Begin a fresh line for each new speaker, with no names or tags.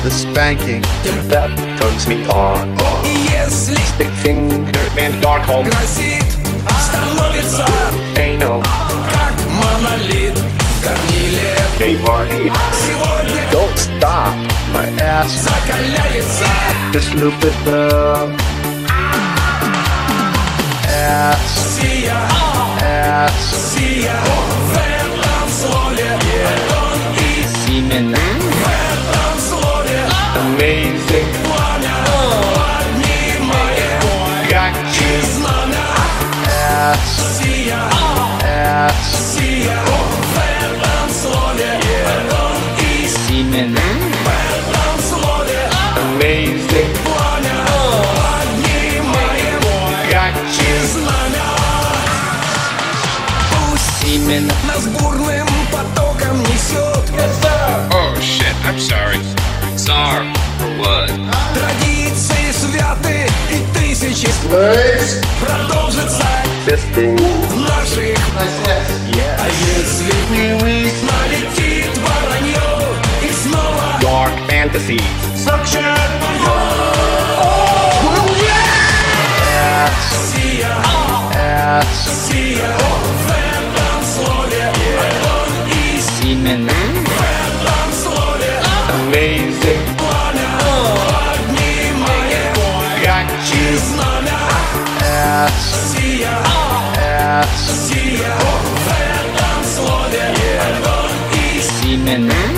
the spanking.
That turns me on.
Если
Stick finger and dark home.
грозит, становится
Anal.
как монолит. Корнилия
Gay party.
сегодня
Don't stop.
My ass,
закаляется.
Just loop it up.
ass,
Сия,
ass,
сия, в этом слове. Огонь и
Semen.
в этом слове.
Amazing.
Пламя поднимает
Gotcha.
знамя.
ass,
Сия,
ass,
сия, в этом слове. Огонь и
Semen.
в этом слове.
Amazing.
Пламя поднимает
Gotcha.
знамя. Пусть
Semen.
нас бурным потоком несет.
Oh shit, I'm sorry. Sorry for what?
Традиции святы и тысячи продолжится
Fisting.
в наших. А если налетит воронье и снова
Dark fantasies.
сия,
ass,
сия, в этом слове. Огонь и
Semen.
в этом слове.
Amazing.
Пламя поднимает
Gotcha.
знамя.
ass,
Сия,
ass,
сия, в этом слове. Огонь и
Semen.